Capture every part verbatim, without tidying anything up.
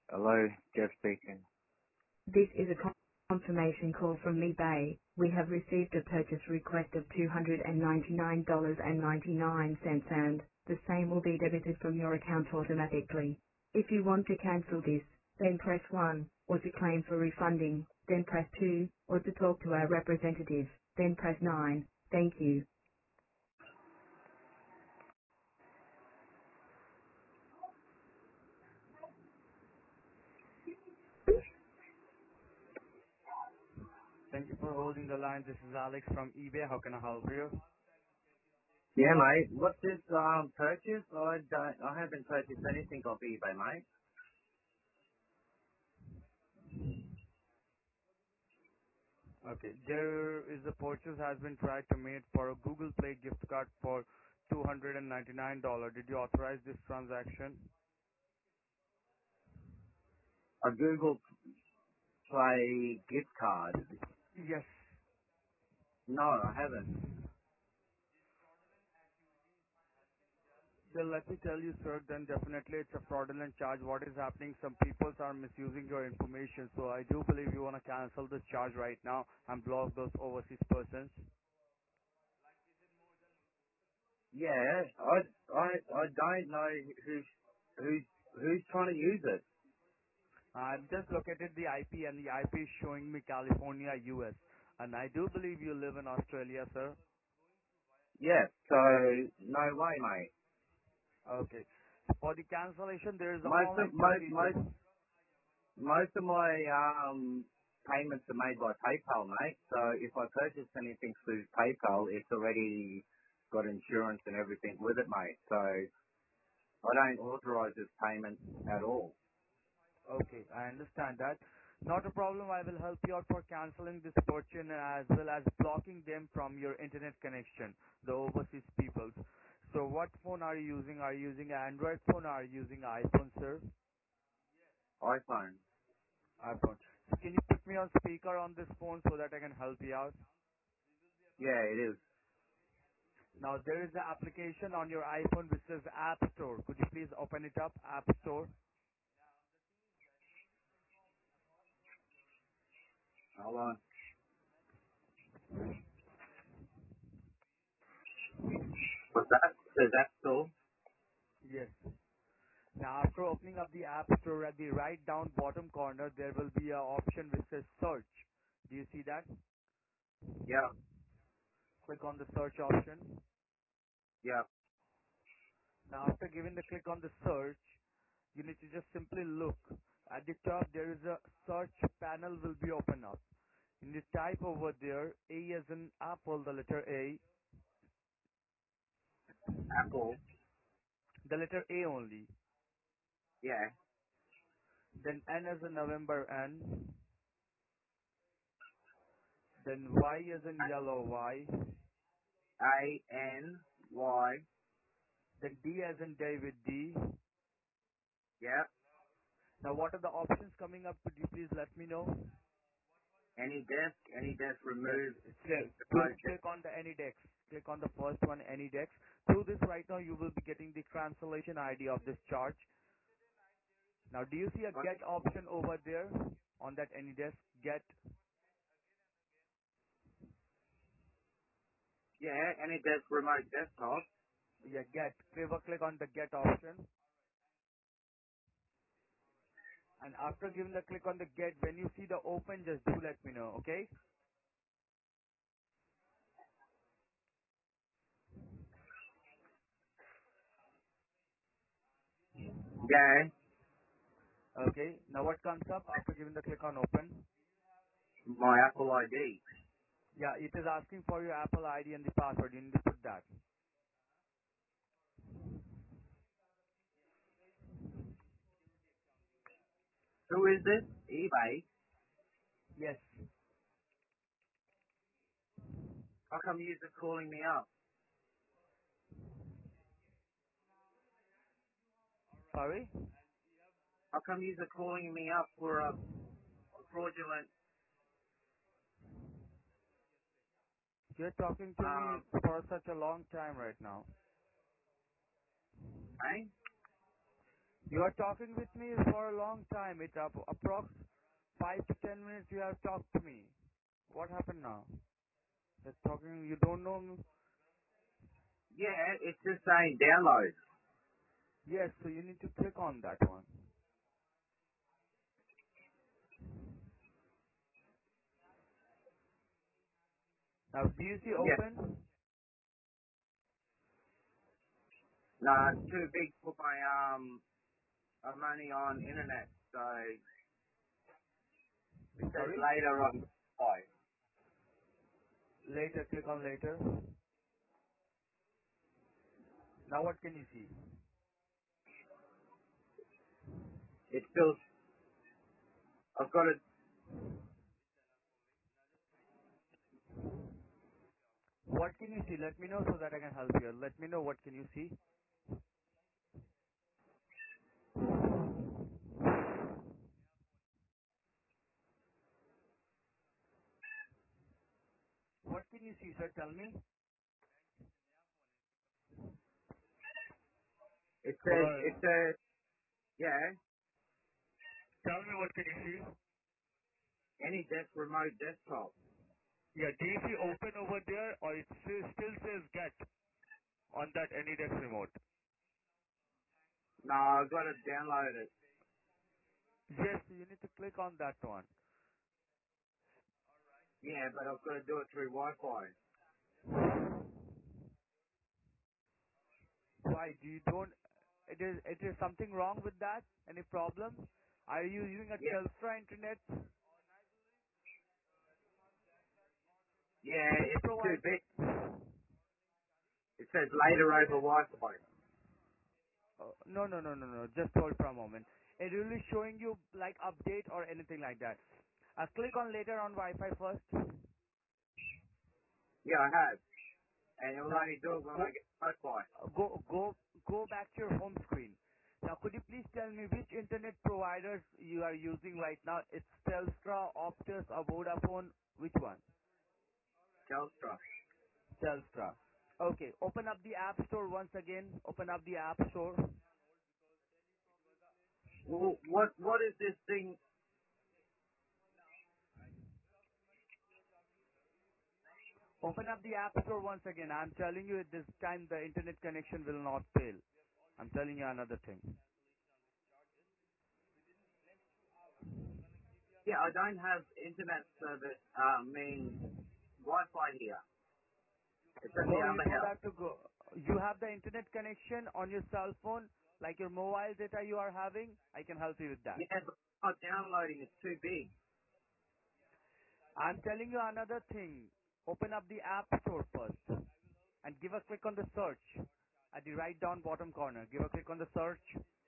Hello, Jeff speaking. This is a con- confirmation call from eBay. We have received a purchase request of two hundred ninety-nine dollars and ninety-nine cents and the same will be debited from your account automatically. If you want to cancel this, then press one, or to claim for refunding, then press two, or to talk to our representative, then press nine. Thank you. Thank you for holding the line. This is Alex from eBay. How can I help you? Yeah, mate. What's this um purchase? I don't. I haven't purchased anything off eBay, mate. Okay. There is a purchase has been tried to made for a Google Play gift card for two hundred ninety-nine dollars. Did you authorize this transaction? A Google Play gift card. Yes. No, I haven't. Then let me tell you, sir, then definitely it's a fraudulent charge. What is happening, some people are misusing your information. So I do believe you want to cancel this charge right now and block those overseas persons. Yeah, I I I don't know who's who's who's trying to use it. I've just located the I P and the I P is showing me California, U S. And I do believe you live in Australia, sir. Yeah, so no way, mate. Okay. For the cancellation, there is an Most of online most most procedure. most of my um payments are made by PayPal, mate. So if I purchase anything through PayPal, it's already got insurance and everything with it, mate. So I don't authorize this payment at all. Okay, I understand that. Not a problem. I will help you out for canceling this purchase as well as blocking them from your internet connection, the overseas peoples. So what phone are you using? Are you using Android phone or are you using iPhone, sir? iPhone. iPhone. So can you put me on speaker on this phone so that I can help you out? Yeah, it is. Now there is an application on your iPhone which says App Store. Could you please open it up, App Store? Hold on. What's that? Is that still? Yes. Now, after opening up the App Store at the right down bottom corner, there will be an option which says Search. Do you see that? Yeah, Click on the Search option. yeah. Now, after giving the click on the Search, you need to just simply look. At the top, there is a Search panel will be open up. You need to type over there, A as in Apple, the letter A, Apple. the letter A only. Yeah. Then N as in November, N. Then Y as in yellow, Y. A N Y. Then D as in David, D. Yeah. Now, what are the options coming up? Could you please let me know? Any desk. Any desk Yes. removed. Click, click, Remote desk. click on the AnyDex. Click on the first one, AnyDex. Through this right now, you will be getting the cancellation I D of this charge. Now, do you see a What? get option over there on that AnyDesk? Get. Yeah. Any desk remote desktop. Yeah, get. Click, click on the get option. And after giving the click on the get, when you see the open, just do let me know, okay? Yeah. Okay. Now, what comes up after giving the click on open? My Apple I D. Yeah, it is asking for your Apple I D and the password. You need to put that. Who is this? eBay. Yes. How come you're calling me up? Sorry? How come you're calling me up for a fraudulent? You're talking to me Um. for such a long time right now. Hey. You are talking with me for a long time. It's up, approx five to ten minutes you have talked to me. What happened now? You're talking, you don't know me? Yeah, it's just saying download. Yes, so you need to click on that one. Now, do you see Yeah. open? No, it's too big for my um. I'm only on internet, so it says Sorry? later on. Wi-Fi. Later, click on later. Now what can you see? It's still. I've got it. What can you see? Let me know so that I can help you. Let me know what can you see. What can you see, sir? Tell me. It says. It Hello. says. Yeah. Tell me what can you see? Any desk remote desktop. Yeah, do you see open over there or it still still says get on that AnyDesk remote? No, I've got to download it. Yes, you need to click on that one. Yeah, but I've got to do it through Wi-Fi. Why? Do you don't, it is, it is something wrong with that? Any problem? Are you using a Yeah. Telstra internet? Yeah, Which it's too provide, big. It says later which over internet? Wi-Fi. Uh, no, no, no, no, no. Just hold for a moment. It will be showing you like update or anything like that. Uh, click on later on Wi-Fi first. Yeah, I have. And it will Now only do go it when I go get Wi-Fi. uh, go go go back to your home screen. Now could you please tell me which internet providers you are using right now? It's Telstra, Optus, or Vodafone. Which one? Telstra. Telstra. Okay. Open up the App Store once again. Open up the App Store. Well, what what is this thing? Open up the App Store once again. I'm telling you, at this time the internet connection will not fail. I'm telling you another thing. Yeah, I don't have internet service. Uh, mean Wi-Fi here. It's at the So you other don't house. have to go. You have the internet connection on your cell phone, like your mobile data you are having. I can help you with that. Yeah, but it's not downloading. It's too big. I'm telling you another thing. Open up the App Store first and give a click on the search at the right down bottom corner. Give a click on the search.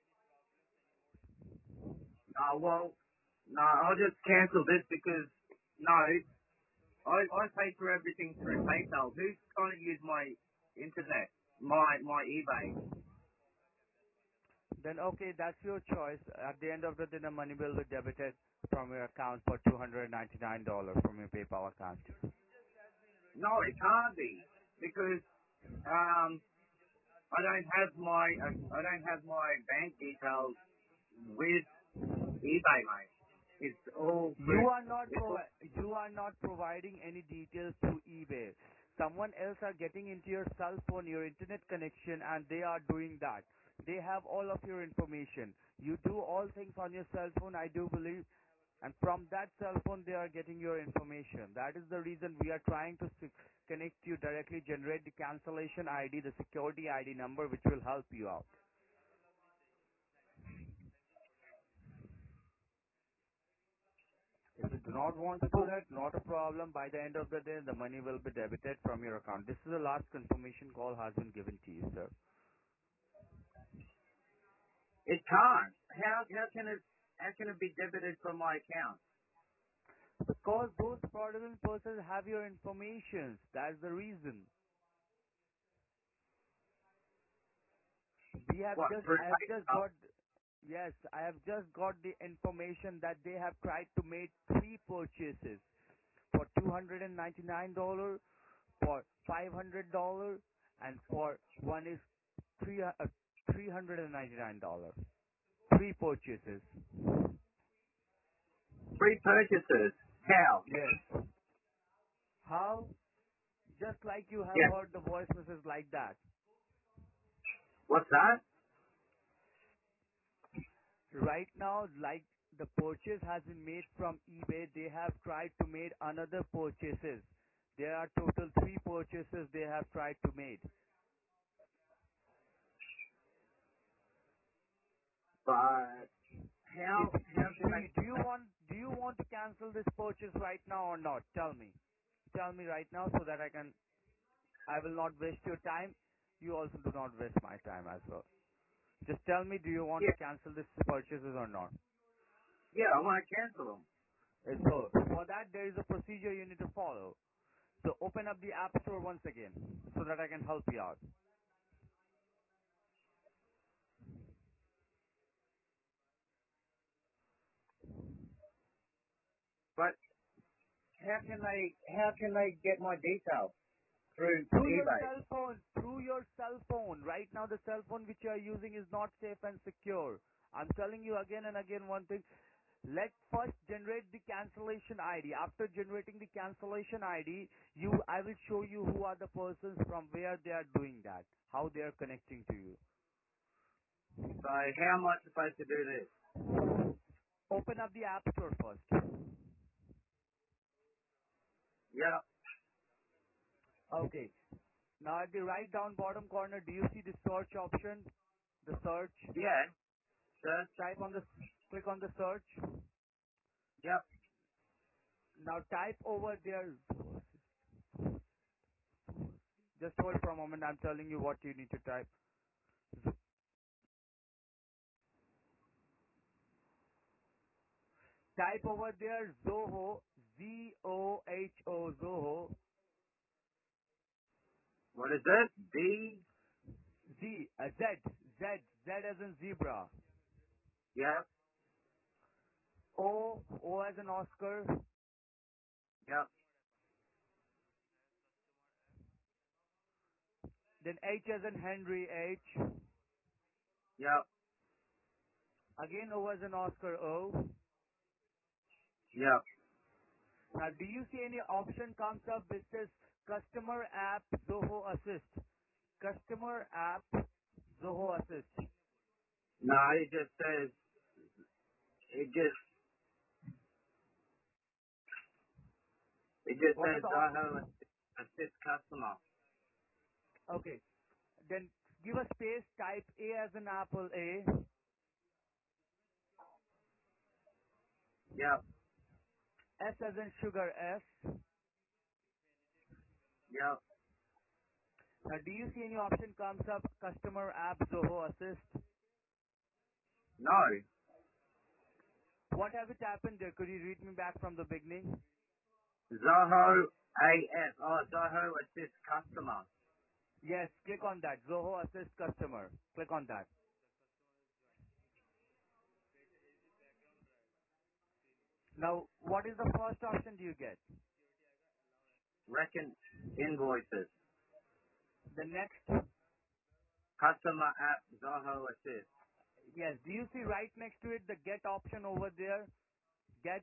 No, well, no, I'll just cancel this because no, I I pay for everything through PayPal. Who's trying to use my internet? My my eBay. Then okay, that's your choice. At the end of the day, the money will be debited from your account for two hundred ninety-nine dollars from your PayPal account. No, it can't be because um I don't have my uh, I don't have my bank details with eBay, mate. It's all You through. are not It's all, provi- you are not providing any details to eBay. Someone else are getting into your cell phone, your internet connection, and they are doing that. They have all of your information. You do all things on your cell phone, I do believe, and from that cell phone they are getting your information. That is the reason we are trying to s- connect you directly, generate the cancellation I D, the security I D number, which will help you out. If you do not want to do all, that, not a problem. By the end of the day, the money will be debited from your account. This is the last confirmation call has been given to you, sir. it can't. How how can it how can it be debited from my account? Because those fraudulent persons have your information. That's the reason. We have What just, through I have just PayPal? got, yes, I have just got the information that they have tried to make three purchases for two hundred ninety-nine dollars, for five hundred dollars, and for one is three, uh, three hundred ninety-nine dollars. three purchases. Three purchases. How? Yes. How? Just like you have Yeah. heard the voice message like that. What's that? Right now, like the purchase has been made from eBay, they have tried to make another purchases. There are total three purchases they have tried to make. But how? If How can do I? you, do you want do you want to cancel this purchase right now or not? Tell me. Tell me right now so that I can I will not waste your time. You also do not waste my time as well. Just tell me, do you want to Yeah. cancel this purchases or not? Yeah. I want to cancel them. Uh, So for that there is a procedure you need to follow. So open up the App Store once again so that I can help you out. But how can they? How can they get my details through Through your eBay? cell phone, through your cell phone. Right now the cell phone which you are using is not safe and secure. I'm telling you again and again one thing. Let first generate the cancellation I D. After generating the cancellation I D, you I will show you who are the persons from where they are doing that, how they are connecting to you. So how am I supposed to do this? Open up the App Store first. Yeah. Okay. Now at the right down bottom corner, do you see the search option? The search. Yeah. Search. Type on the, click on the search. Yep. Now type over there. Just hold for a moment. I'm telling you what you need to type. Type over there Zoho, Z O H O, Zoho, What is it? D. Z, uh, Z, Z, Z as in zebra, Yep. O, O as in Oscar, Yep. then H as in Henry, H, Yep. again O as in Oscar, O. Yep. Now do you see any option comes up which says Customer App Zoho Assist? Customer App Zoho Assist. No, it just says it just it just What are says the Zoho op- assist customer. Okay, then give a space, type A as in Apple, A, Yep. S as in Sugar, S. Yep. Now, do you see any option comes up customer app Zoho Assist? No. What have it happened there? Could you read me back from the beginning? Zoho A S. Oh, Zoho assist customer. Yes, click on that. Zoho Assist Customer. Click on that. Now, what is the first option do you get? Reckon invoices. The next, Customer app Zoho assist. yes, do you see right next to it the get option over there? Get,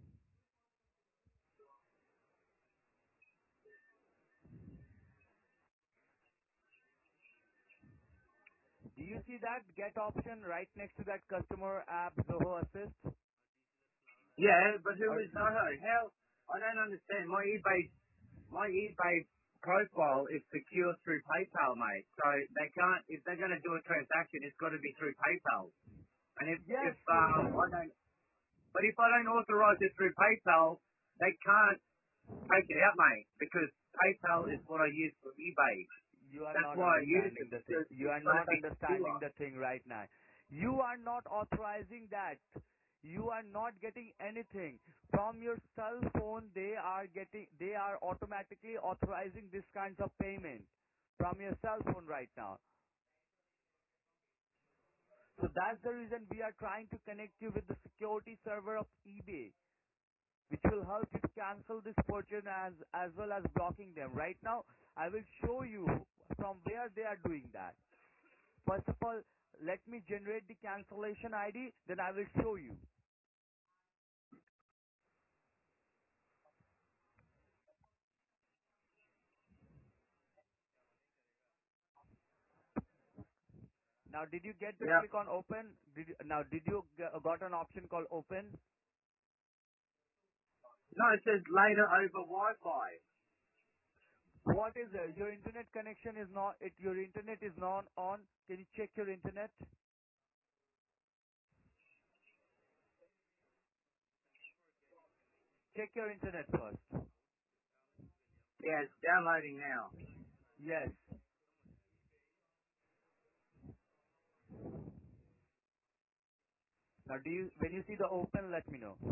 do you see that get option right next to that customer app Zoho Assist? Yeah, but who Or, is Zoho? How? I don't understand. My eBay my eBay profile is secure through PayPal, mate. So they can't if they're going to do a transaction, it's got to be through PayPal. And if yes, if um I don't, but if I don't authorize it through PayPal, they can't take it out, mate, because PayPal is what I use for eBay. you are That's not why I use it understanding the thing. because You it's are got to not be understanding secure. the thing right now. You are not authorizing that. You are not getting anything from your cell phone. They are getting. They are automatically authorizing this kinds of payment from your cell phone right now. So that's the reason we are trying to connect you with the security server of eBay, which will help you to cancel this purchase as as well as blocking them. Right now, I will show you from where they are doing that. First of all, let me generate the cancellation I D, then I will show you. Now, did you get the Yep. click on open? Did you, now, did you g- got an option called open? No, it says later over Wi-Fi. What is it? Your internet connection is not, it, your internet is not on. Can you check your internet? Check your internet first. Yeah, it's downloading now. Yes. Now, do you, when you see the open, let me know.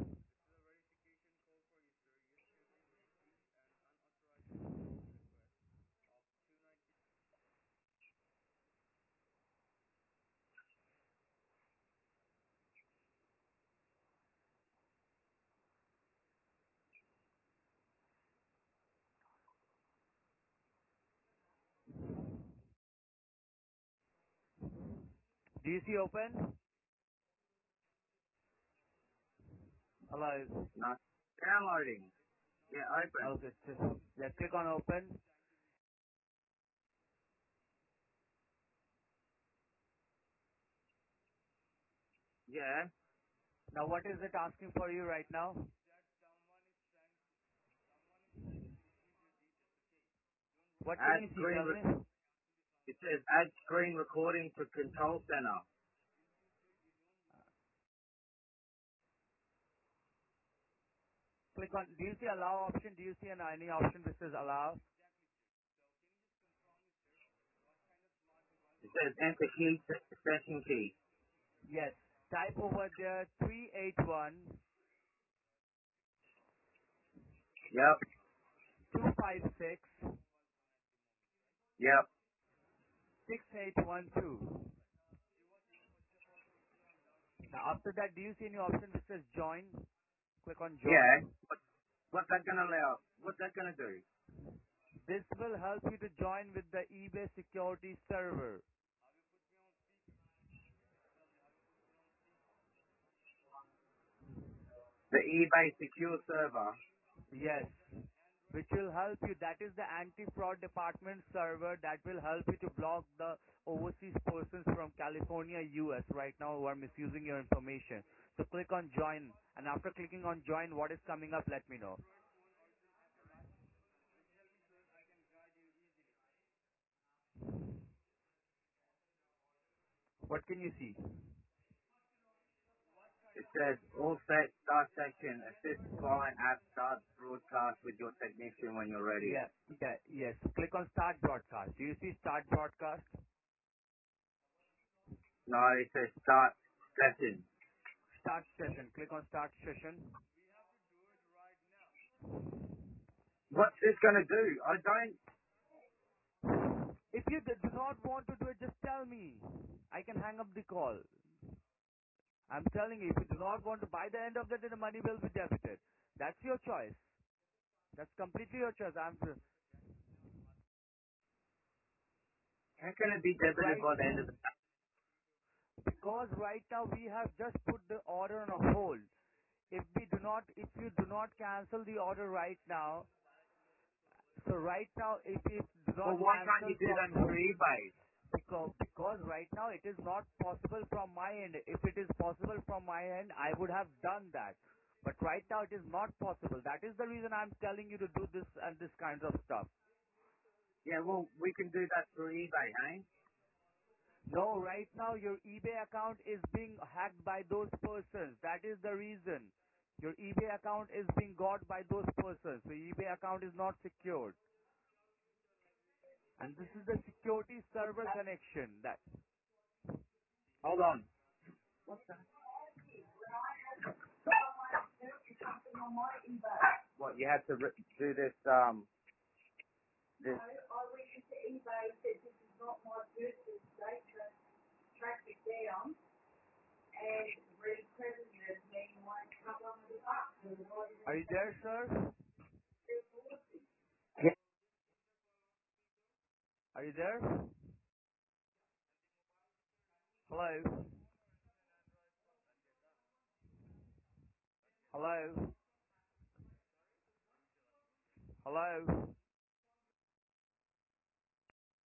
Do you see open? Hello. No, downloading. Yeah, open. Okay. Just, just click on open. Yeah. Now, what is it asking for you right now? What can Add you see? screen. Tell Re- me. it says add screen recording to control center. Click on. Do you see allow option? Do you see an any option which says allow? It says enter key se- session key. Yes. Type over there three eight one Yep. two five six Yep. six eight one two. Now after that, do you see any option which says join? Click on Yeah. join. What, what's that gonna allow? What's that gonna do? This will help you to join with the eBay security server. The eBay secure server. Yes. Which will help you. That is the anti-fraud department server that will help you to block the overseas persons from California, U S right now who are misusing your information. So click on join, and after clicking on join, what is coming up, let me know. What can you see? It says all set, start section, assist client app start broadcast with your technician when you're ready. Yeah, yeah, yes. Click on start broadcast. Do you see start broadcast? No, it says start session. Start session. Click on start session. What's this gonna do? I don't. If you d- do not want to do it, just tell me. I can hang up the call. I'm telling you, if you do not want to, by the end of the day, the money will be debited. That's your choice. That's completely your choice. I'm How can it be but debited right by the end of the day? because right now we have just put the order on a hold. If we do not, if you do not cancel the order right now, so right now if you do not Well, why can't you cancel do that through from eBay? because because right now it is not possible from my end. If it is possible from my end, I would have done that. But right now it is not possible. That is the reason I'm telling you to do this and this kinds of stuff. Yeah, well, we can do that through eBay, hey? No, right now your eBay account is being hacked by those persons. That is the reason. Your eBay account is being got by those persons. So eBay account is not secured. And this is the security server connection. That Hold on. What, you have to re- do this, um, this... are you there, sir? Yeah, Are you there? Hello? Hello? Hello?